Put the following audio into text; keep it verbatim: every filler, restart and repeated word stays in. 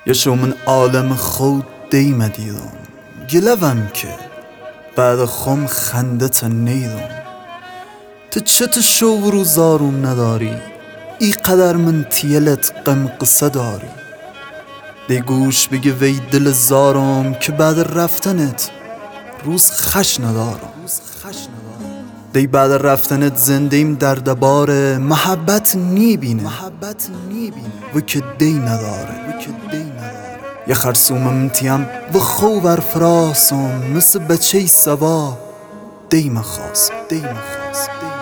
یا شو من عالم خود دیمه دیدم گلوم که بعد خم خنده تا نیدم تو چت شو روزارم نداری ای قدر من تیلت غم قصه داری دی گوش بگی وی دل زارم که بعد رفتنت روز خش ندارم دی بعد رفتنت زندیم در دبار محبت نیبینه محبت نیبینه و که دی نداره و که دی نداره یه خرسومم تیم و خوور فراسم مثل بچه سوا دی مخواست دی مخواست